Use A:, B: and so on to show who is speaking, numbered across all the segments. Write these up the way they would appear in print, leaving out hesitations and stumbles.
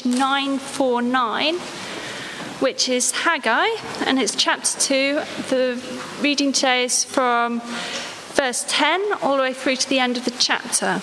A: 949, which is Haggai, and it's chapter 2. The reading today is from verse 10 all the way through to the end of the chapter.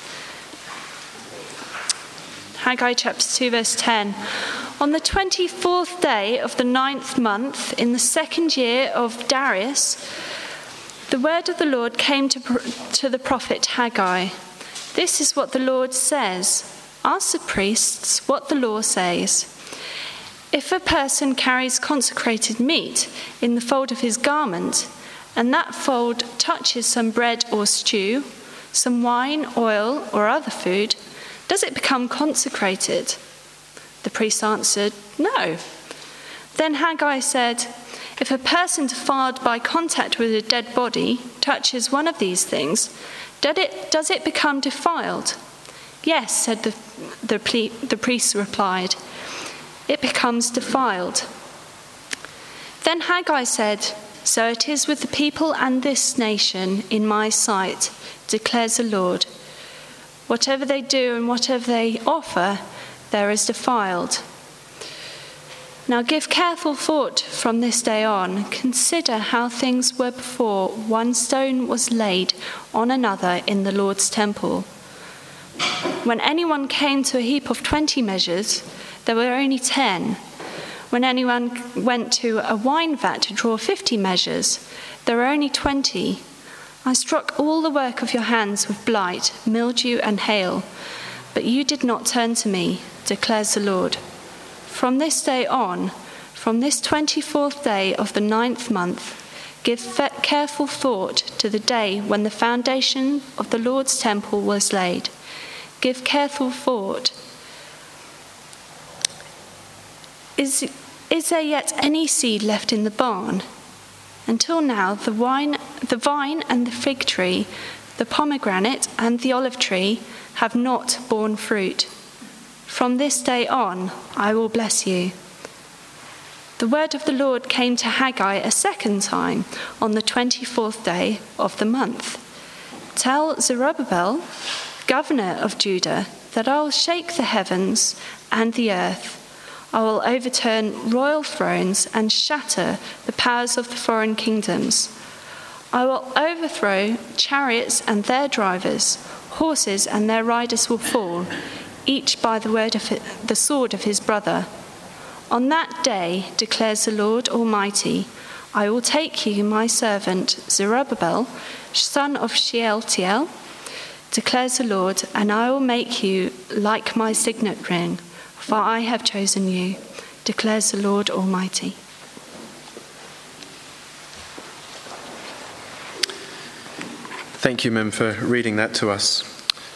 A: Haggai chapter 2, verse 10. On the 24th day of the 9th month, in the 2nd year of Darius, the word of the Lord came to the prophet Haggai. This is what the Lord says. Ask the priests what the law says. If a person carries consecrated meat in the fold of his garment, and that fold touches some bread or stew, some wine, oil, or other food, does it become consecrated? The priest answered, no. Then Haggai said, if a person defiled by contact with a dead body touches one of these things, does it become defiled? Yes, said the priest replied. It becomes defiled. Then Haggai said, so it is with the people and this nation in my sight, declares the Lord. Whatever they do and whatever they offer, there is defiled. Now give careful thought from this day on. Consider how things were before one stone was laid on another in the Lord's temple. When anyone came to a heap of 20 measures, there were only 10. When anyone went to a wine vat to draw 50 measures, there were only 20. I struck all the work of your hands with blight, mildew, and hail, but you did not turn to me, declares the Lord. From this day on, from this 24th day of the 9th month, give careful thought to the day when the foundation of the Lord's temple was laid. Give careful thought. Is there yet any seed left in the barn? Until now, the vine and the fig tree, the pomegranate and the olive tree have not borne fruit. From this day on, I will bless you. The word of the Lord came to Haggai a second time on the 24th day of the month. Tell Zerubbabel, governor of Judah, that I will shake the heavens and the earth. I will overturn royal thrones and shatter the powers of the foreign kingdoms. I will overthrow chariots and their drivers, horses and their riders will fall, each by the sword of his brother. On that day, declares the Lord Almighty, I will take you, my servant Zerubbabel, son of Shealtiel, declares the Lord, and I will make you like my signet ring, for I have chosen you, declares the Lord Almighty.
B: Thank you, Mim, for reading that to us.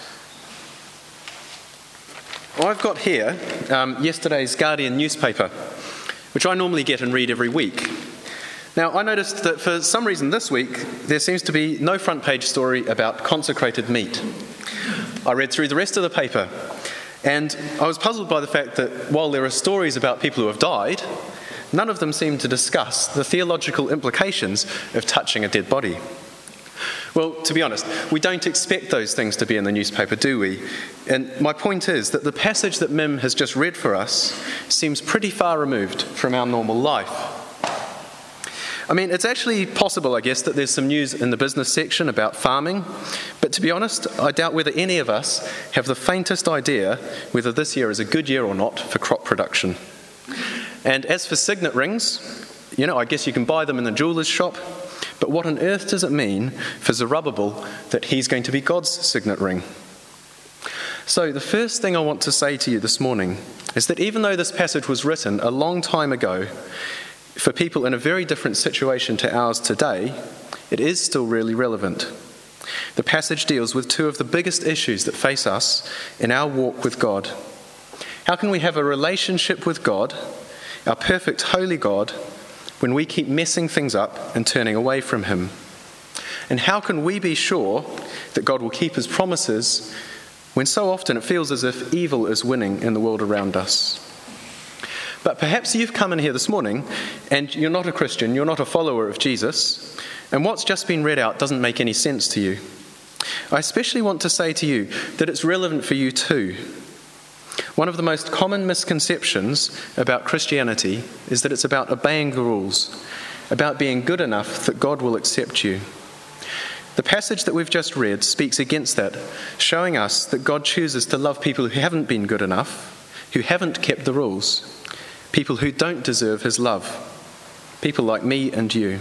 B: I've got here yesterday's Guardian newspaper, which I normally get and read every week. Now, I noticed that for some reason this week, there seems to be no front page story about consecrated meat. I read through the rest of the paper, and I was puzzled by the fact that while there are stories about people who have died, none of them seem to discuss the theological implications of touching a dead body. Well, to be honest, we don't expect those things to be in the newspaper, do we? And my point is that the passage that Mim has just read for us seems pretty far removed from our normal life. I mean, it's actually possible, I guess, that there's some news in the business section about farming, but to be honest, I doubt whether any of us have the faintest idea whether this year is a good year or not for crop production. And as for signet rings, I guess you can buy them in the jeweller's shop, but what on earth does it mean for Zerubbabel that he's going to be God's signet ring? So the first thing I want to say to you this morning is that even though this passage was written a long time ago for people in a very different situation to ours today, it is still really relevant. The passage deals with two of the biggest issues that face us in our walk with God. How can we have a relationship with God, our perfect holy God, when we keep messing things up and turning away from him? And how can we be sure that God will keep his promises when so often it feels as if evil is winning in the world around us? But perhaps you've come in here this morning and you're not a Christian, you're not a follower of Jesus, and what's just been read out doesn't make any sense to you. I especially want to say to you that it's relevant for you too. One of the most common misconceptions about Christianity is that it's about obeying the rules, about being good enough that God will accept you. The passage that we've just read speaks against that, showing us that God chooses to love people who haven't been good enough, who haven't kept the rules, people who don't deserve his love, people like me and you.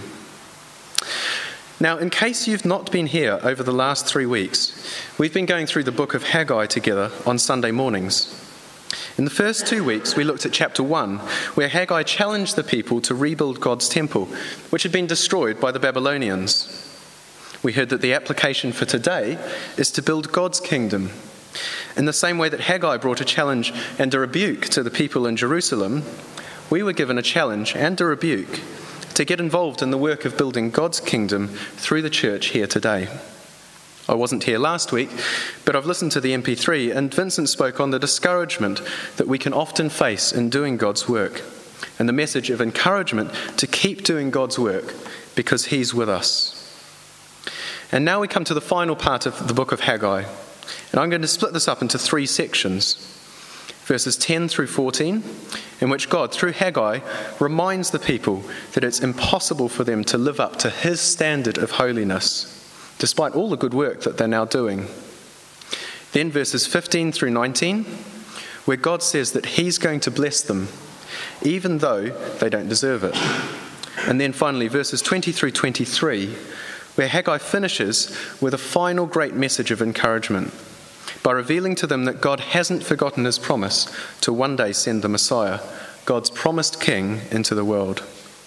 B: Now, in case you've not been here over the last 3 weeks, we've been going through the book of Haggai together on Sunday mornings. In the first 2 weeks, we looked at chapter 1, where Haggai challenged the people to rebuild God's temple, which had been destroyed by the Babylonians. We heard that the application for today is to build God's kingdom. In the same way that Haggai brought a challenge and a rebuke to the people in Jerusalem, we were given a challenge and a rebuke to get involved in the work of building God's kingdom through the church here today. I wasn't here last week, but I've listened to the MP3, and Vincent spoke on the discouragement that we can often face in doing God's work, and the message of encouragement to keep doing God's work because he's with us. And now we come to the final part of the book of Haggai, and I'm going to split this up into 3 sections. Verses 10 through 14, in which God, through Haggai, reminds the people that it's impossible for them to live up to his standard of holiness, despite all the good work that they're now doing. Then verses 15 through 19, where God says that he's going to bless them, even though they don't deserve it. And then finally, verses 20 through 23, where Haggai finishes with a final great message of encouragement by revealing to them that God hasn't forgotten his promise to one day send the Messiah, God's promised king, into the world.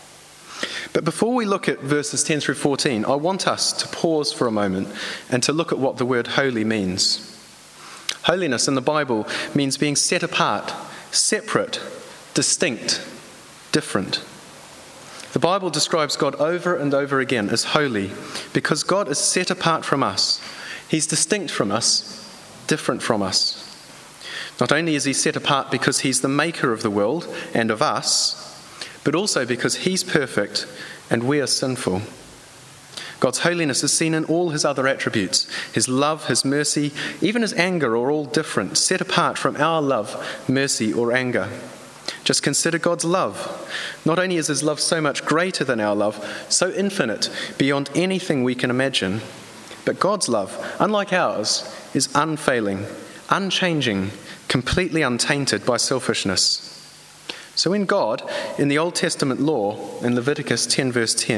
B: But before we look at verses 10 through 14, I want us to pause for a moment and to look at what the word holy means. Holiness in the Bible means being set apart, separate, distinct, different. The Bible describes God over and over again as holy because God is set apart from us. He's distinct from us, different from us. Not only is he set apart because he's the maker of the world and of us, but also because he's perfect and we are sinful. God's holiness is seen in all his other attributes. His love, his mercy, even his anger are all different, set apart from our love, mercy, or anger. Just consider God's love. Not only is his love so much greater than our love, so infinite, beyond anything we can imagine, but God's love, unlike ours, is unfailing, unchanging, completely untainted by selfishness. So when God, in the Old Testament law, in Leviticus 19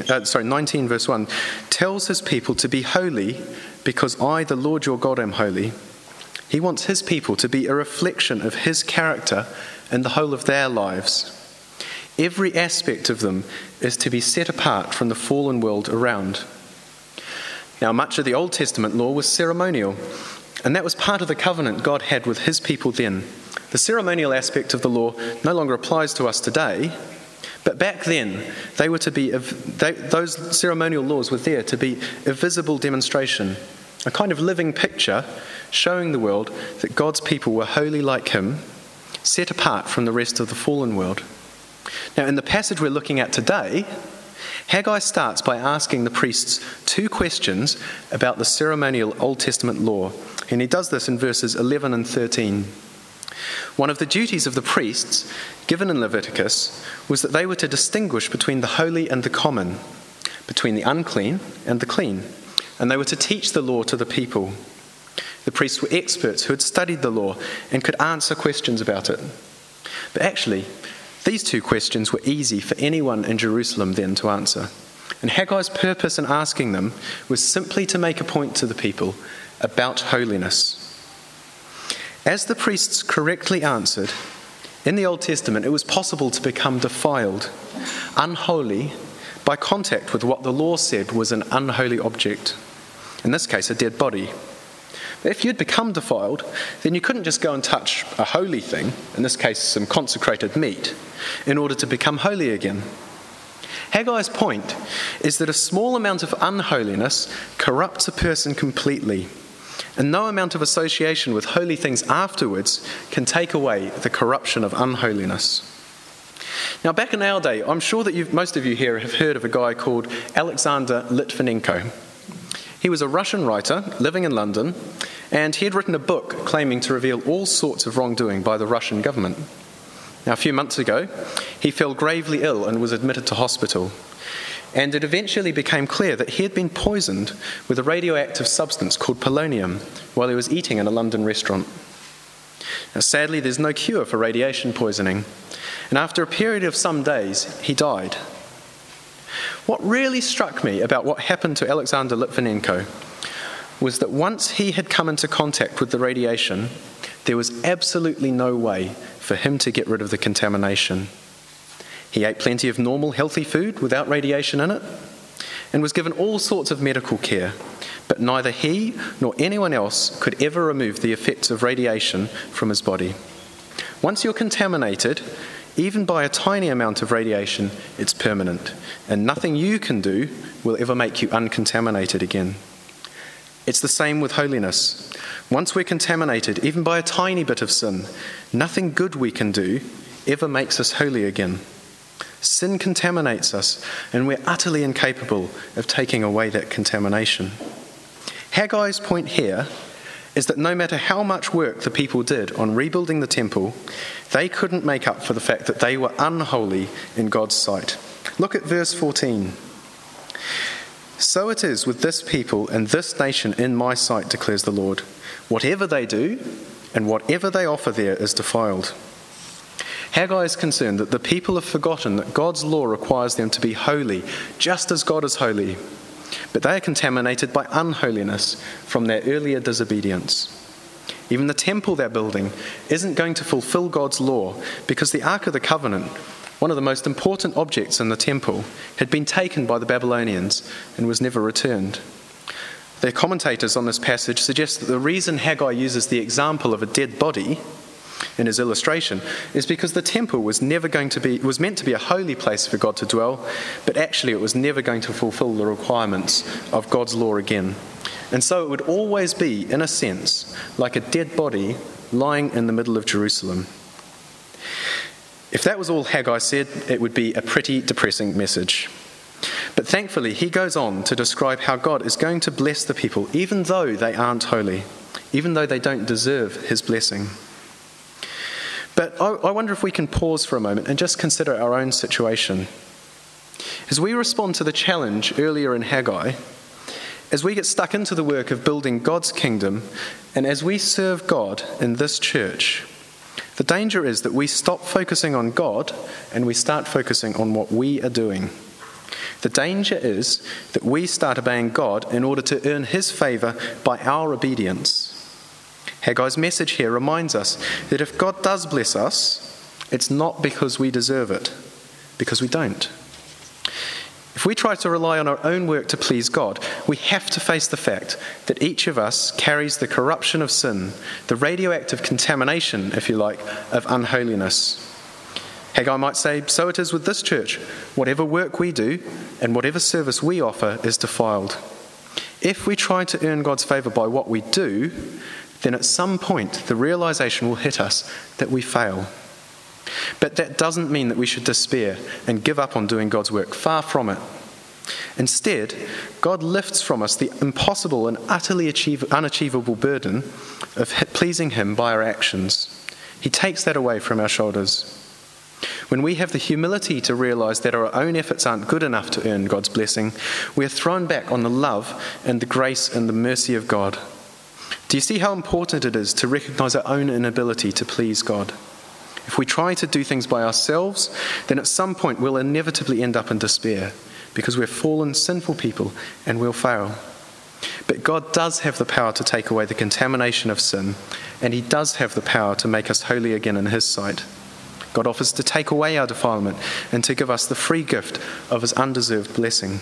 B: verse 1, tells his people to be holy because I, the Lord your God, am holy, he wants his people to be a reflection of his character in the whole of their lives. Every aspect of them is to be set apart from the fallen world around. Now, much of the Old Testament law was ceremonial, and that was part of the covenant God had with his people then. The ceremonial aspect of the law no longer applies to us today, but back then those ceremonial laws were there to be a visible demonstration, a kind of living picture showing the world that God's people were holy like him, set apart from the rest of the fallen world. Now, in the passage we're looking at today, Haggai starts by asking the priests 2 questions about the ceremonial Old Testament law, and he does this in verses 11 and 13. One of the duties of the priests, given in Leviticus, was that they were to distinguish between the holy and the common, between the unclean and the clean, and they were to teach the law to the people. The priests were experts who had studied the law and could answer questions about it. But actually, these 2 questions were easy for anyone in Jerusalem then to answer. And Haggai's purpose in asking them was simply to make a point to the people about holiness. As the priests correctly answered, in the Old Testament it was possible to become defiled, unholy, by contact with what the law said was an unholy object, in this case a dead body. If you'd become defiled, then you couldn't just go and touch a holy thing, in this case some consecrated meat, in order to become holy again. Haggai's point is that a small amount of unholiness corrupts a person completely, and no amount of association with holy things afterwards can take away the corruption of unholiness. Now, back in our day, I'm sure that most of you here have heard of a guy called Alexander Litvinenko. He was a Russian writer living in London, and he had written a book claiming to reveal all sorts of wrongdoing by the Russian government. Now, a few months ago, he fell gravely ill and was admitted to hospital. And it eventually became clear that he had been poisoned with a radioactive substance called polonium while he was eating in a London restaurant. Now, sadly, there's no cure for radiation poisoning, and after a period of some days, he died. What really struck me about what happened to Alexander Litvinenko was that once he had come into contact with the radiation, there was absolutely no way for him to get rid of the contamination. He ate plenty of normal, healthy food without radiation in it and was given all sorts of medical care, but neither he nor anyone else could ever remove the effects of radiation from his body. Once you're contaminated, even by a tiny amount of radiation, it's permanent, and nothing you can do will ever make you uncontaminated again. It's the same with holiness. Once we're contaminated, even by a tiny bit of sin, nothing good we can do ever makes us holy again. Sin contaminates us, and we're utterly incapable of taking away that contamination. Haggai's point here is that no matter how much work the people did on rebuilding the temple, they couldn't make up for the fact that they were unholy in God's sight. Look at verse 14. "So it is with this people and this nation in my sight, declares the Lord. Whatever they do and whatever they offer there is defiled." Haggai is concerned that the people have forgotten that God's law requires them to be holy, just as God is holy. But they are contaminated by unholiness from their earlier disobedience. Even the temple they're building isn't going to fulfill God's law because the Ark of the Covenant, one of the most important objects in the temple, had been taken by the Babylonians and was never returned. Their commentators on this passage suggest that the reason Haggai uses the example of a dead body in his illustration is because the temple was meant to be a holy place for God to dwell, but actually it was never going to fulfill the requirements of God's law again. And so it would always be, in a sense, like a dead body lying in the middle of Jerusalem. If that was all Haggai said, it would be a pretty depressing message. But thankfully, he goes on to describe how God is going to bless the people, even though they aren't holy, even though they don't deserve his blessing. But I wonder if we can pause for a moment and just consider our own situation. As we respond to the challenge earlier in Haggai, as we get stuck into the work of building God's kingdom, and as we serve God in this church, the danger is that we stop focusing on God and we start focusing on what we are doing. The danger is that we start obeying God in order to earn his favour by our obedience. Haggai's message here reminds us that if God does bless us, it's not because we deserve it, because we don't. If we try to rely on our own work to please God, we have to face the fact that each of us carries the corruption of sin, the radioactive contamination, if you like, of unholiness. Haggai might say, so it is with this church. Whatever work we do and whatever service we offer is defiled. If we try to earn God's favour by what we do, then at some point the realization will hit us that we fail. But that doesn't mean that we should despair and give up on doing God's work. Far from it. Instead, God lifts from us the impossible and utterly unachievable burden of pleasing him by our actions. He takes that away from our shoulders. When we have the humility to realize that our own efforts aren't good enough to earn God's blessing, we are thrown back on the love and the grace and the mercy of God. Do you see how important it is to recognize our own inability to please God? If we try to do things by ourselves, then at some point we'll inevitably end up in despair because we're fallen, sinful people and we'll fail. But God does have the power to take away the contamination of sin, and he does have the power to make us holy again in his sight. God offers to take away our defilement and to give us the free gift of his undeserved blessing.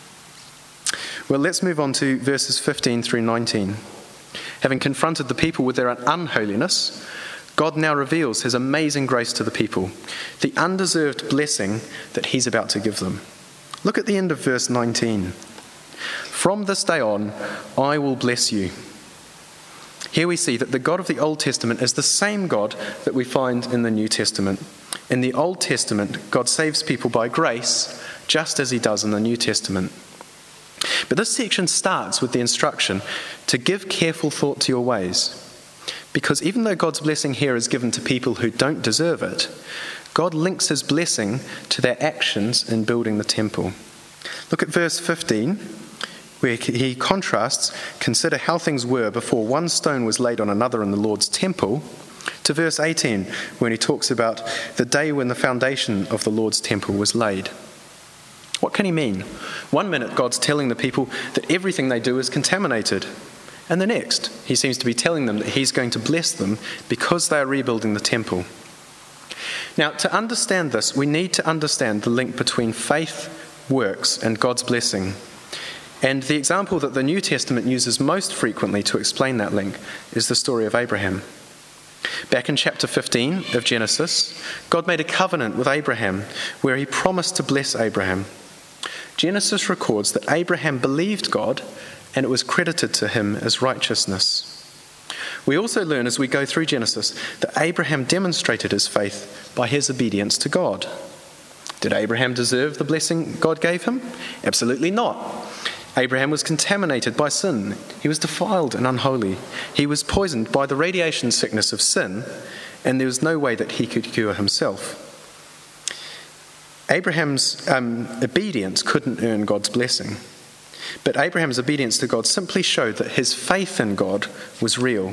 B: Well, let's move on to verses 15 through 19. Having confronted the people with their unholiness, God now reveals his amazing grace to the people, the undeserved blessing that he's about to give them. Look at the end of verse 19. From this day on, I will bless you. Here we see that the God of the Old Testament is the same God that we find in the New Testament. In the Old Testament, God saves people by grace, just as he does in the New Testament. But this section starts with the instruction to give careful thought to your ways. Because even though God's blessing here is given to people who don't deserve it, God links his blessing to their actions in building the temple. Look at verse 15, where he contrasts, consider how things were before one stone was laid on another in the Lord's temple, to verse 18, when he talks about the day when the foundation of the Lord's temple was laid. What can he mean? One minute, God's telling the people that everything they do is contaminated. And the next, he seems to be telling them that he's going to bless them because they are rebuilding the temple. Now, to understand this, we need to understand the link between faith, works, and God's blessing. And the example that the New Testament uses most frequently to explain that link is the story of Abraham. Back in chapter 15 of Genesis, God made a covenant with Abraham where he promised to bless Abraham. Genesis records that Abraham believed God and it was credited to him as righteousness. We also learn as we go through Genesis that Abraham demonstrated his faith by his obedience to God. Did Abraham deserve the blessing God gave him? Absolutely not. Abraham was contaminated by sin. He was defiled and unholy. He was poisoned by the radiation sickness of sin, and there was no way that he could cure himself. Abraham's obedience couldn't earn God's blessing, but Abraham's obedience to God simply showed that his faith in God was real.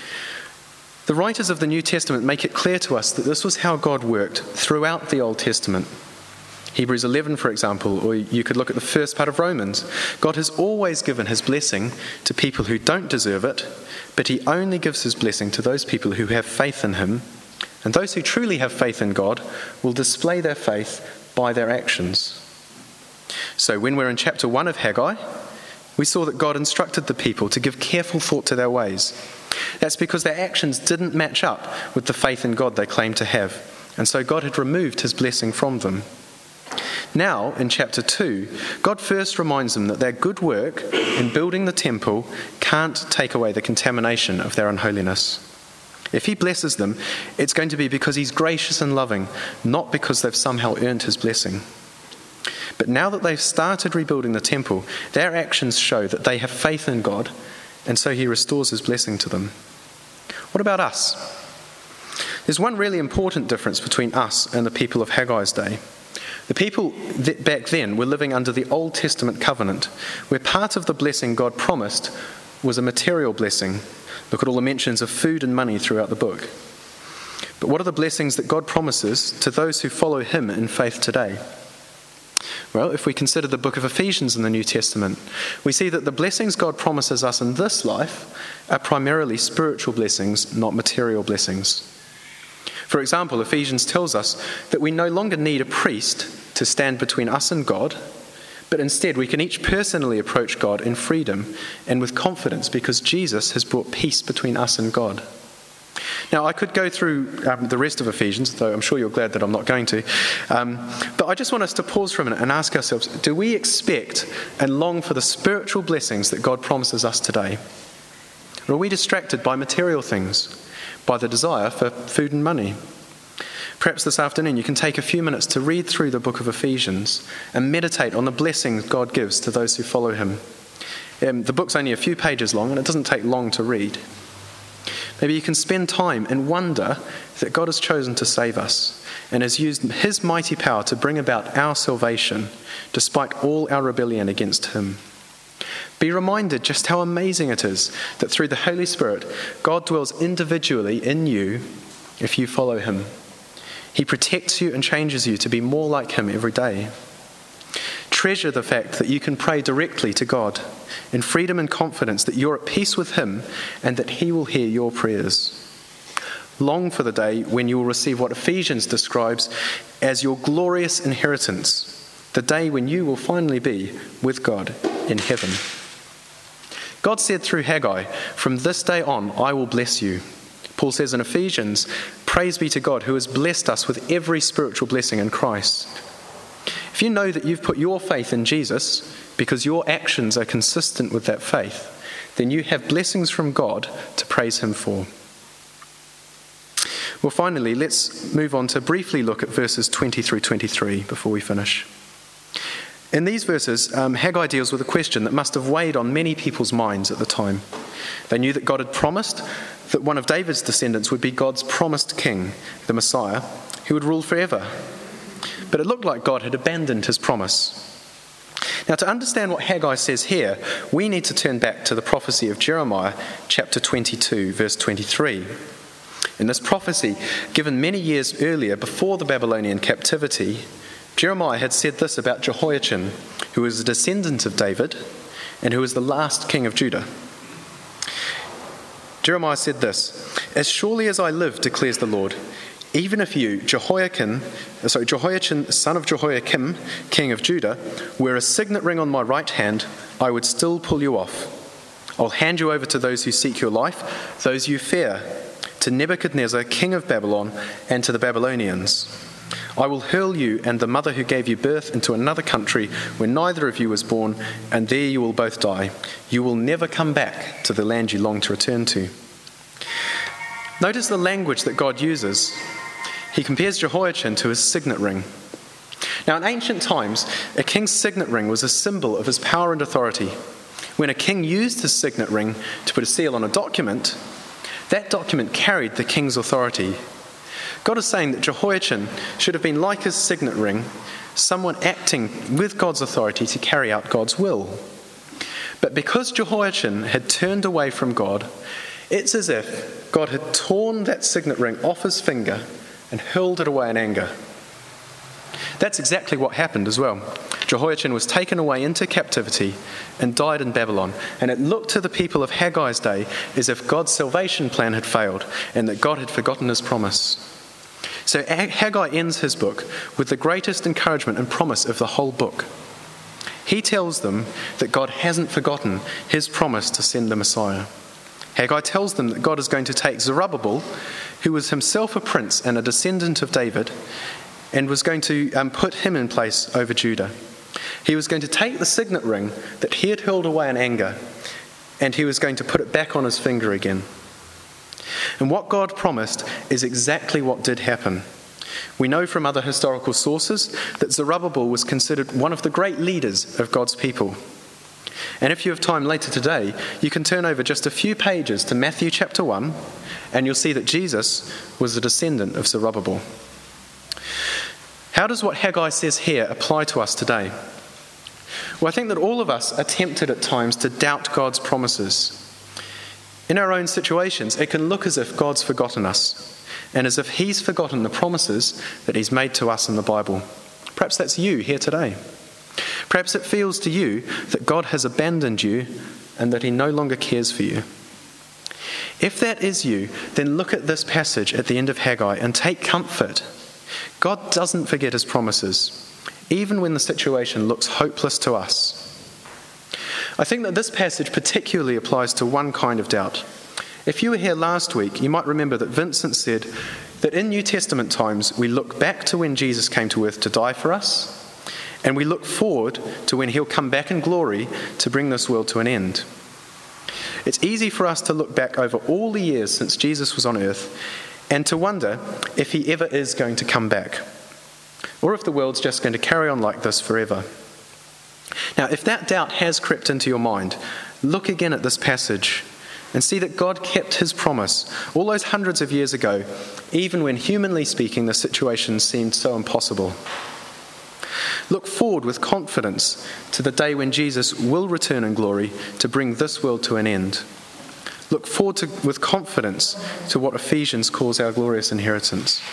B: The writers of the New Testament make it clear to us that this was how God worked throughout the Old Testament. Hebrews 11, for example, or you could look at the first part of Romans. God has always given his blessing to people who don't deserve it, but he only gives his blessing to those people who have faith in him, and those who truly have faith in God will display their faith by their actions. So when we're in chapter 1 of Haggai, we saw that God instructed the people to give careful thought to their ways. That's because their actions didn't match up with the faith in God they claimed to have, and so God had removed his blessing from them. Now, in chapter 2, God first reminds them that their good work in building the temple can't take away the contamination of their unholiness. If he blesses them, it's going to be because he's gracious and loving, not because they've somehow earned his blessing. But now that they've started rebuilding the temple, their actions show that they have faith in God, and so he restores his blessing to them. What about us? There's one really important difference between us and the people of Haggai's day. The people back then were living under the Old Testament covenant, where part of the blessing God promised was a material blessing. Look at all the mentions of food and money throughout the book. But what are the blessings that God promises to those who follow him in faith today? Well, if we consider the book of Ephesians in the New Testament, we see that the blessings God promises us in this life are primarily spiritual blessings, not material blessings. For example, Ephesians tells us that we no longer need a priest to stand between us and God, but instead we can each personally approach God in freedom and with confidence because Jesus has brought peace between us and God. Now, I could go through the rest of Ephesians, though I'm sure you're glad that I'm not going to. But I just want us to pause for a minute and ask ourselves, do we expect and long for the spiritual blessings that God promises us today? Or are we distracted by material things, by the desire for food and money? Perhaps this afternoon you can take a few minutes to read through the book of Ephesians and meditate on the blessings God gives to those who follow him. The book's only a few pages long and it doesn't take long to read. Maybe you can spend time and wonder that God has chosen to save us and has used his mighty power to bring about our salvation despite all our rebellion against him. Be reminded just how amazing it is that through the Holy Spirit, God dwells individually in you if you follow him. He protects you and changes you to be more like him every day. Treasure the fact that you can pray directly to God in freedom and confidence that you're at peace with him and that he will hear your prayers. Long for the day when you will receive what Ephesians describes as your glorious inheritance, the day when you will finally be with God in heaven. God said through Haggai, "From this day on, I will bless you." Paul says in Ephesians, "Praise be to God who has blessed us with every spiritual blessing in Christ." If you know that you've put your faith in Jesus because your actions are consistent with that faith, then you have blessings from God to praise him for. Well, finally, let's move on to briefly look at verses 20 through 23 before we finish. In these verses, Haggai deals with a question that must have weighed on many people's minds at the time. They knew that God had promised that one of David's descendants would be God's promised king, the Messiah, who would rule forever. But it looked like God had abandoned his promise. Now, to understand what Haggai says here, we need to turn back to the prophecy of Jeremiah, chapter 22, verse 23. In this prophecy, given many years earlier, before the Babylonian captivity, Jeremiah had said this about Jehoiachin, who was a descendant of David and who was the last king of Judah. Jeremiah said this, "As surely as I live, declares the Lord, even if you, Jehoiachin, son of Jehoiakim, king of Judah, wear a signet ring on my right hand, I would still pull you off. I'll hand you over to those who seek your life, those you fear, to Nebuchadnezzar, king of Babylon, and to the Babylonians. I will hurl you and the mother who gave you birth into another country where neither of you was born, and there you will both die. You will never come back to the land you long to return to." Notice the language that God uses. He compares Jehoiachin to his signet ring. Now, in ancient times, a king's signet ring was a symbol of his power and authority. When a king used his signet ring to put a seal on a document, that document carried the king's authority. God is saying that Jehoiachin should have been like his signet ring, someone acting with God's authority to carry out God's will. But because Jehoiachin had turned away from God, it's as if God had torn that signet ring off his finger and hurled it away in anger. That's exactly what happened as well. Jehoiachin was taken away into captivity and died in Babylon, and it looked to the people of Haggai's day as if God's salvation plan had failed and that God had forgotten his promise. So Haggai ends his book with the greatest encouragement and promise of the whole book. He tells them that God hasn't forgotten his promise to send the Messiah. Haggai tells them that God is going to take Zerubbabel, who was himself a prince and a descendant of David, and was going to put him in place over Judah. He was going to take the signet ring that he had hurled away in anger, and he was going to put it back on his finger again. And what God promised is exactly what did happen. We know from other historical sources that Zerubbabel was considered one of the great leaders of God's people. And if you have time later today, you can turn over just a few pages to Matthew chapter 1, and you'll see that Jesus was a descendant of Zerubbabel. How does what Haggai says here apply to us today? Well, I think that all of us are tempted at times to doubt God's promises. In our own situations, it can look as if God's forgotten us, and as if he's forgotten the promises that he's made to us in the Bible. Perhaps that's you here today. Perhaps it feels to you that God has abandoned you and that he no longer cares for you. If that is you, then look at this passage at the end of Haggai and take comfort. God doesn't forget his promises, even when the situation looks hopeless to us. I think that this passage particularly applies to one kind of doubt. If you were here last week, you might remember that Vincent said that in New Testament times, we look back to when Jesus came to earth to die for us, and we look forward to when he'll come back in glory to bring this world to an end. It's easy for us to look back over all the years since Jesus was on earth and to wonder if he ever is going to come back, or if the world's just going to carry on like this forever. Now, if that doubt has crept into your mind, look again at this passage and see that God kept his promise all those hundreds of years ago, even when, humanly speaking, the situation seemed so impossible. Look forward with confidence to the day when Jesus will return in glory to bring this world to an end. Look forward with confidence to what Ephesians calls our glorious inheritance.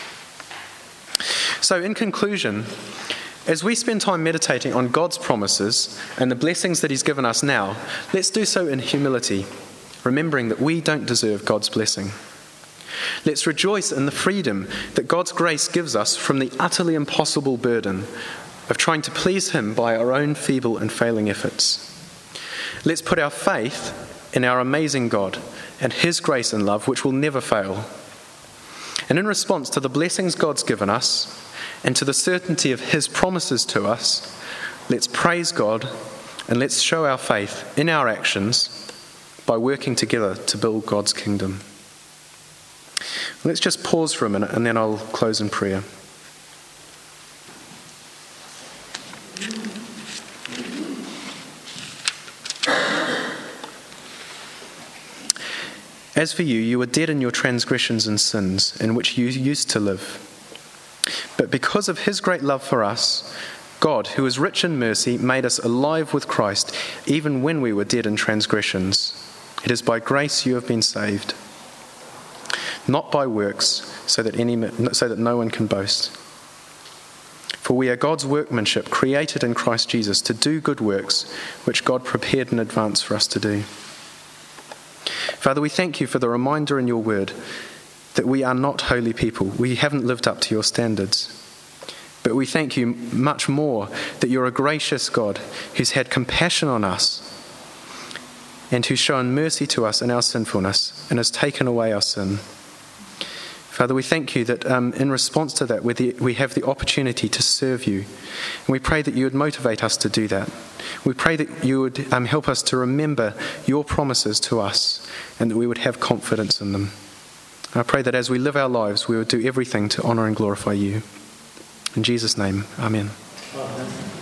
B: So, in conclusion, as we spend time meditating on God's promises and the blessings that he's given us now, let's do so in humility, remembering that we don't deserve God's blessing. Let's rejoice in the freedom that God's grace gives us from the utterly impossible burden of trying to please him by our own feeble and failing efforts. Let's put our faith in our amazing God and his grace and love, which will never fail. And in response to the blessings God's given us and to the certainty of his promises to us, let's praise God and let's show our faith in our actions by working together to build God's kingdom. Let's just pause for a minute and then I'll close in prayer. As for you, you were dead in your transgressions and sins, in which you used to live. But because of his great love for us, God, who is rich in mercy, made us alive with Christ, even when we were dead in transgressions. It is by grace you have been saved, not by works, so that no one can boast. For we are God's workmanship, created in Christ Jesus to do good works, which God prepared in advance for us to do. Father, we thank you for the reminder in your word that we are not holy people. We haven't lived up to your standards. But we thank you much more that you're a gracious God who's had compassion on us and who's shown mercy to us in our sinfulness and has taken away our sin. Father, we thank you that in response to that, we have the opportunity to serve you. And we pray that you would motivate us to do that. We pray that you would help us to remember your promises to us and that we would have confidence in them. I pray that as we live our lives, we would do everything to honour and glorify you. In Jesus' name, amen.